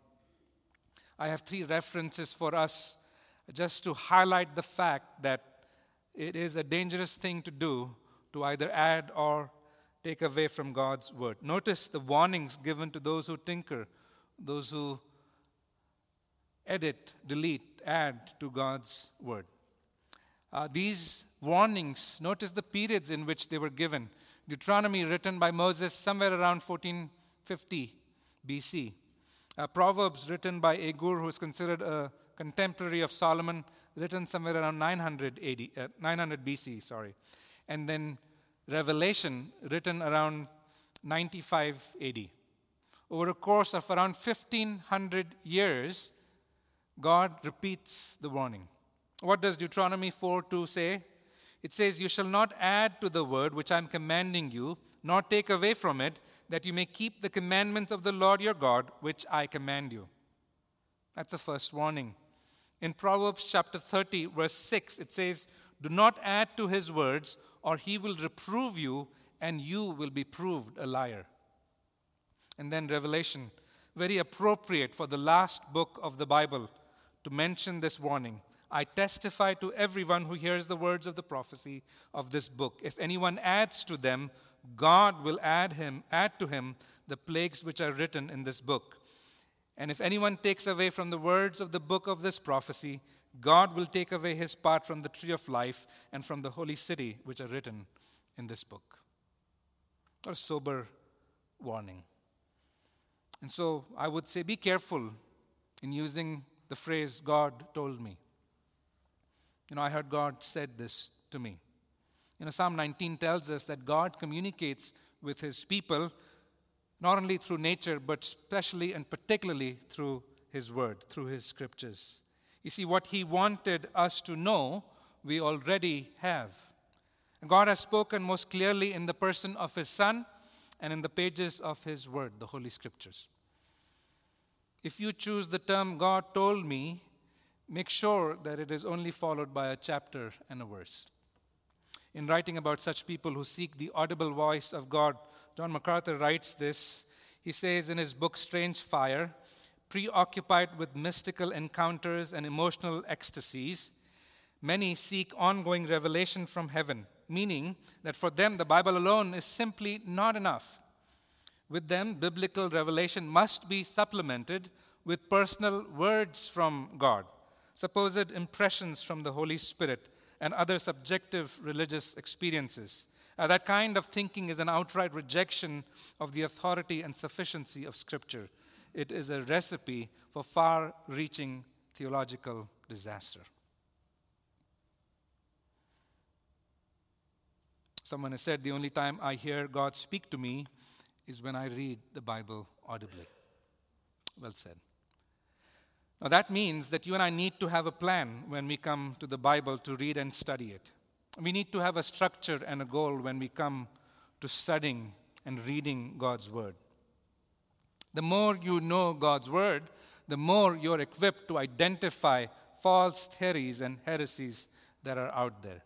I have three references for us just to highlight the fact that it is a dangerous thing to do to either add or take away from God's word. Notice the warnings given to those who tinker, those who edit, delete, add to God's word. Uh, these warnings, notice the periods in which they were given. Deuteronomy, written by Moses somewhere around fourteen fifty B C. Uh, Proverbs, written by Agur, who is considered a contemporary of Solomon, written somewhere around nine hundred A D, uh, nine hundred B C, sorry. And then Revelation, written around ninety-five A D. Over a course of around fifteen hundred years, God repeats the warning. What does Deuteronomy four two say? It says, you shall not add to the word which I am commanding you, nor take away from it, that you may keep the commandments of the Lord your God, which I command you. That's the first warning. In Proverbs chapter thirty, verse six, it says, "Do not add to his words, or he will reprove you, and you will be proved a liar." And then Revelation, very appropriate for the last book of the Bible to mention this warning. "I testify to everyone who hears the words of the prophecy of this book. If anyone adds to them, God will add him, add to him the plagues which are written in this book. And if anyone takes away from the words of the book of this prophecy, God will take away his part from the tree of life and from the holy city which are written in this book." What a sober warning. And so I would say be careful in using the phrase, "God told me." You know, I heard God said this to me. You know, Psalm nineteen tells us that God communicates with his people not only through nature, but especially and particularly through his word, through his scriptures. You see, what he wanted us to know, we already have. And God has spoken most clearly in the person of his Son and in the pages of his word, the Holy Scriptures. If you choose the term "God told me," make sure that it is only followed by a chapter and a verse. In writing about such people who seek the audible voice of God, John MacArthur writes this. He says in his book, Strange Fire, "Preoccupied with mystical encounters and emotional ecstasies, many seek ongoing revelation from heaven, meaning that for them the Bible alone is simply not enough. With them, biblical revelation must be supplemented with personal words from God, supposed impressions from the Holy Spirit, and other subjective religious experiences. Uh, that kind of thinking is an outright rejection of the authority and sufficiency of Scripture. It is a recipe for far-reaching theological disaster." Someone has said, "The only time I hear God speak to me is when I read the Bible audibly." Well said. Now that means that you and I need to have a plan when we come to the Bible to read and study it. We need to have a structure and a goal when we come to studying and reading God's Word. The more you know God's Word, the more you're equipped to identify false theories and heresies that are out there.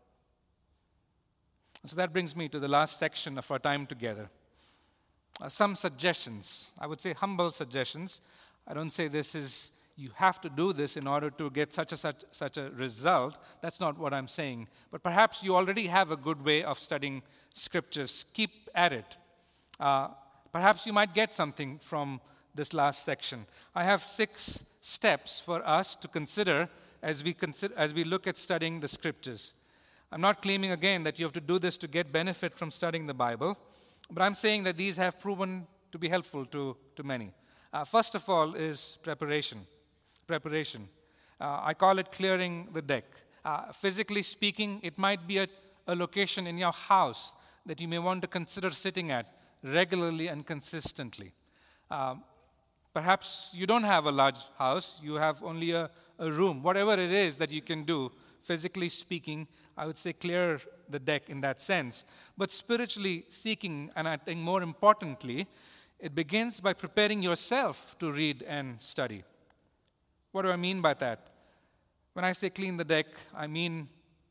So that brings me to the last section of our time together. Uh, some suggestions, I would say humble suggestions. I don't say this is, you have to do this in order to get such a such, such a result. That's not what I'm saying. But perhaps you already have a good way of studying Scriptures. Keep at it. Uh, perhaps you might get something from this last section. I have six steps for us to consider as we consider as we look at studying the Scriptures. I'm not claiming again that you have to do this to get benefit from studying the Bible, but I'm saying that these have proven to be helpful to, to many. Uh, first of all is preparation. Preparation. Uh, I call it clearing the deck. Uh, physically speaking, it might be a, a location in your house that you may want to consider sitting at regularly and consistently. Uh, perhaps you don't have a large house, you have only a, a room. Whatever it is that you can do, physically speaking, I would say clear the deck in that sense. But spiritually seeking, and I think more importantly, it begins by preparing yourself to read and study. What do I mean by that? When I say clean the deck, I mean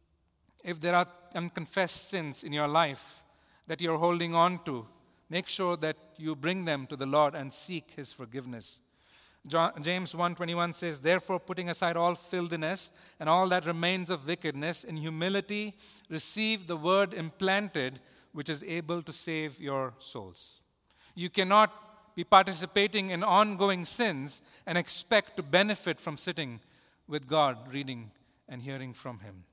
if there are unconfessed sins in your life that you're holding on to, make sure that you bring them to the Lord and seek His forgiveness. John, James one twenty-one says, "Therefore, putting aside all filthiness and all that remains of wickedness, in humility receive the word implanted, which is able to save your souls." You cannot be participating in ongoing sins and expect to benefit from sitting with God, reading and hearing from Him,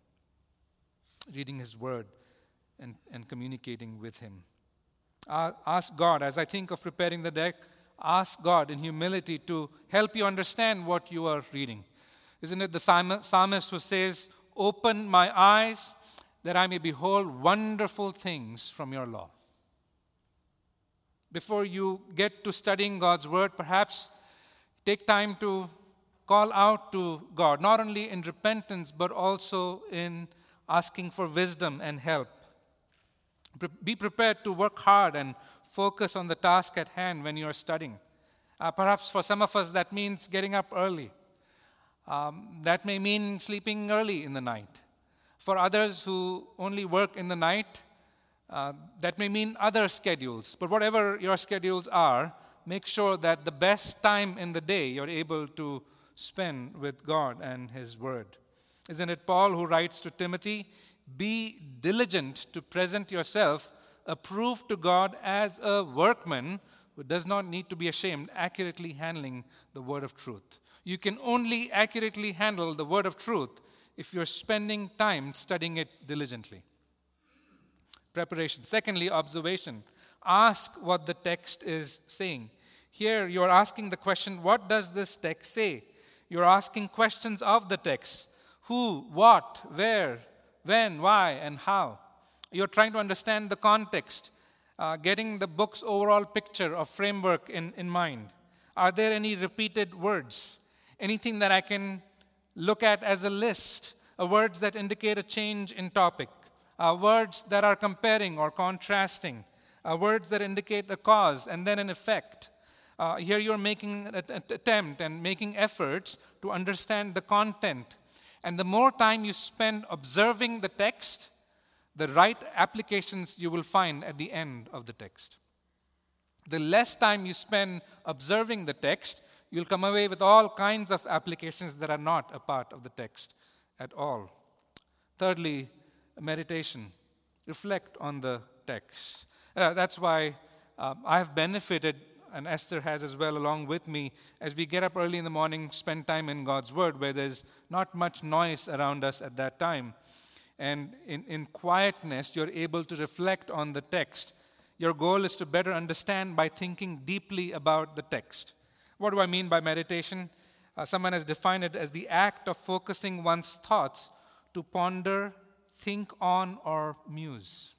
reading His Word and, and communicating with Him. Uh, ask God, as I think of preparing the deck, ask God in humility to help you understand what you are reading. Isn't it the psalmist who says, "Open my eyes that I may behold wonderful things from your law"? Before you get to studying God's Word, perhaps take time to call out to God, not only in repentance, but also in asking for wisdom and help. Be prepared to work hard and focus on the task at hand when you are studying. Uh, perhaps for some of us that means getting up early. Um, that may mean sleeping early in the night. For others who only work in the night, uh, that may mean other schedules. But whatever your schedules are, make sure that the best time in the day you're able to spend with God and His Word. Isn't it Paul who writes to Timothy, "Be diligent to present yourself approved to God as a workman who does not need to be ashamed, accurately handling the word of truth." You can only accurately handle the word of truth if you're spending time studying it diligently. Preparation. Secondly, observation. Ask what the text is saying. Here you're asking the question, what does this text say? You're asking questions of the text. Who, what, where, when, why, and how. You're trying to understand the context, uh, getting the book's overall picture or framework in, in mind. Are there any repeated words? Anything that I can look at as a list, uh, words that indicate a change in topic, uh, words that are comparing or contrasting, uh, words that indicate a cause and then an effect. Uh, here you're making an attempt and making efforts to understand the content. And the more time you spend observing the text, the right applications you will find at the end of the text. The less time you spend observing the text, you'll come away with all kinds of applications that are not a part of the text at all. Thirdly, meditation. Reflect on the text. Uh, that's why uh, I've benefited, and Esther has as well along with me, as we get up early in the morning, spend time in God's Word, where there's not much noise around us at that time. And in, in quietness, you're able to reflect on the text. Your goal is to better understand by thinking deeply about the text. What do I mean by meditation? Uh, someone has defined it as the act of focusing one's thoughts to ponder, think on, or muse.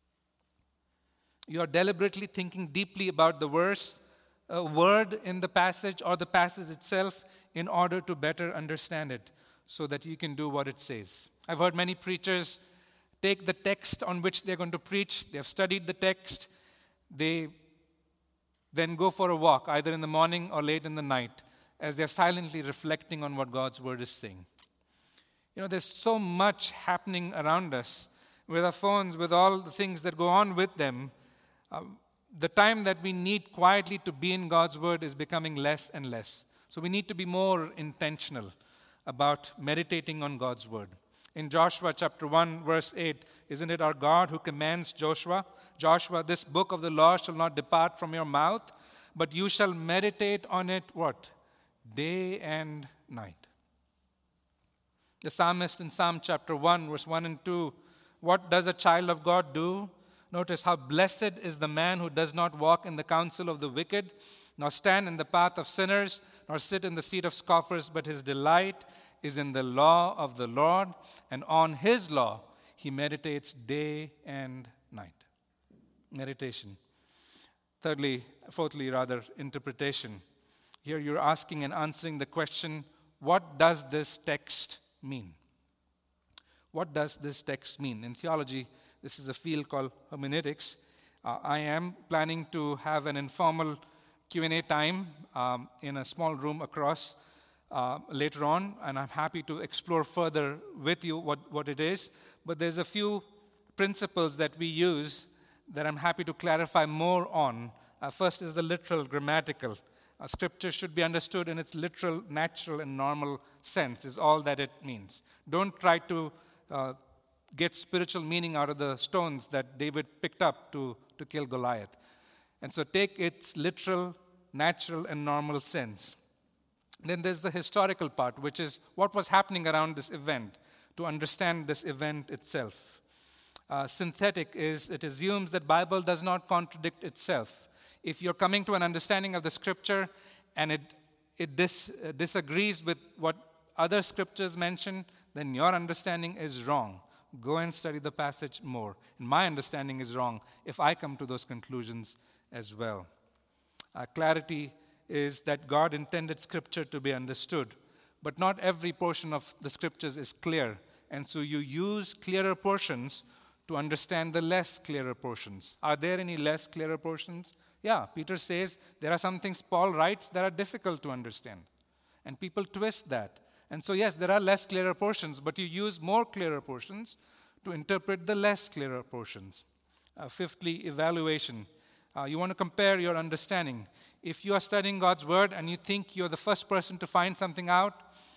You are deliberately thinking deeply about the verse, a word in the passage, or the passage itself in order to better understand it so that you can do what it says. I've heard many preachers take the text on which they're going to preach. They've studied the text. They then go for a walk, either in the morning or late in the night, as they're silently reflecting on what God's Word is saying. You know, there's so much happening around us with our phones, with all the things that go on with them. Um, the time that we need quietly to be in God's Word is becoming less and less. So we need to be more intentional about meditating on God's Word. In Joshua chapter one, verse eight, isn't it our God who commands Joshua, Joshua, this book of the law shall not depart from your mouth, but you shall meditate on it, what? Day and night. The psalmist in Psalm chapter one, verse one and two, what does a child of God do? Notice how blessed is the man who does not walk in the counsel of the wicked, nor stand in the path of sinners, nor sit in the seat of scoffers, but his delight is in the law of the Lord, and on his law he meditates day and night. Meditation. Thirdly, fourthly rather, interpretation. Here you're asking and answering the question, what does this text mean? What does this text mean? In theology, this is a field called hermeneutics. Uh, I am planning to have an informal Q and A time um, in a small room across uh, later on, and I'm happy to explore further with you what, what it is. But there's a few principles that we use that I'm happy to clarify more on. Uh, first is the literal, grammatical. Uh, scripture should be understood in its literal, natural, and normal sense, is all that it means. Don't try to uh, get spiritual meaning out of the stones that David picked up to, to kill Goliath. And so take its literal, natural, and normal sense. Then there's the historical part, which is what was happening around this event, to understand this event itself. Uh, synthetic is, it assumes that Bible does not contradict itself. If you're coming to an understanding of the scripture and it, it dis, uh, disagrees with what other scriptures mention, then your understanding is wrong. Go and study the passage more. And my understanding is wrong if I come to those conclusions as well. Uh, clarity is that God intended Scripture to be understood, but not every portion of the Scriptures is clear. And so you use clearer portions to understand the less clearer portions. Are there any less clearer portions? Yeah, Peter says there are some things Paul writes that are difficult to understand. And people twist that. And so, yes, there are less clearer portions, but you use more clearer portions to interpret the less clearer portions. Uh, fifthly, evaluation. Uh, you want to compare your understanding. If you are studying God's Word and you think you're the first person to find something out,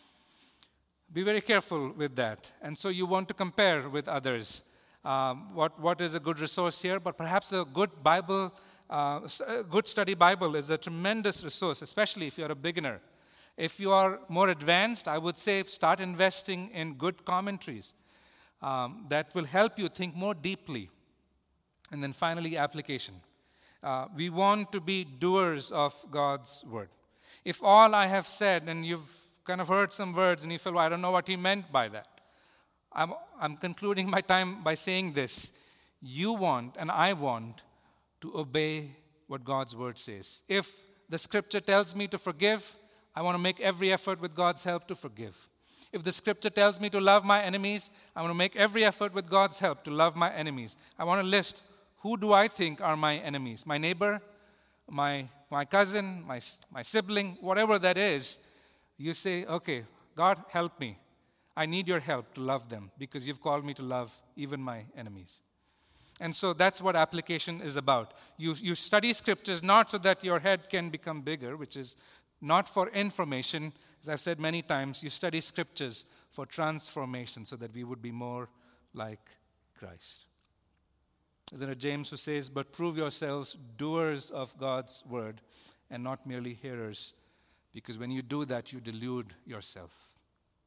be very careful with that. And so you want to compare with others. Um, what, what is a good resource here? But perhaps a good Bible, uh, a good study Bible is a tremendous resource, especially if you're a beginner. If you are more advanced, I would say start investing in good commentaries um, that will help you think more deeply. And then finally, application. Uh, we want to be doers of God's Word. If all I have said, and you've kind of heard some words and you feel, well, I don't know what he meant by that. I'm, I'm concluding my time by saying this. You want and I want to obey what God's Word says. If the Scripture tells me to forgive, I want to make every effort with God's help to forgive. If the Scripture tells me to love my enemies, I want to make every effort with God's help to love my enemies. I want to list, who do I think are my enemies? My neighbor, my, my cousin, my, my sibling, whatever that is. You say, okay, God, help me. I need your help to love them because you've called me to love even my enemies. And so that's what application is about. You, you study Scriptures not so that your head can become bigger, which is not for information. As I've said many times, you study Scriptures for transformation so that we would be more like Christ. Isn't it James who says, but prove yourselves doers of God's Word and not merely hearers, because when you do that, you delude yourself.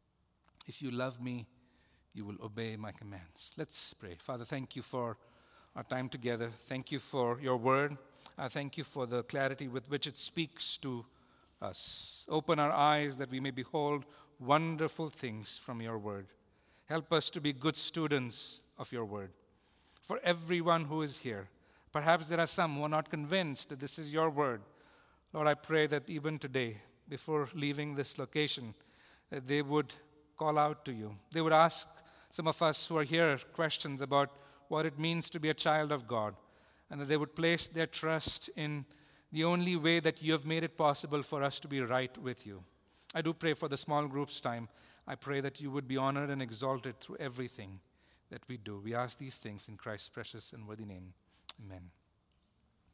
If you love me, you will obey my commands. Let's pray. Father, thank you for our time together. Thank you for your Word. I thank you for the clarity with which it speaks to us. Open our eyes that we may behold wonderful things from your Word. Help us to be good students of your Word. For everyone who is here, perhaps there are some who are not convinced that this is your Word. Lord, I pray that even today, before leaving this location, that they would call out to you. They would ask some of us who are here questions about what it means to be a child of God, and that they would place their trust in the only way that you have made it possible for us to be right with you. I do pray for the small groups time. I pray that you would be honored and exalted through everything that we do. We ask these things in Christ's precious and worthy name. Amen.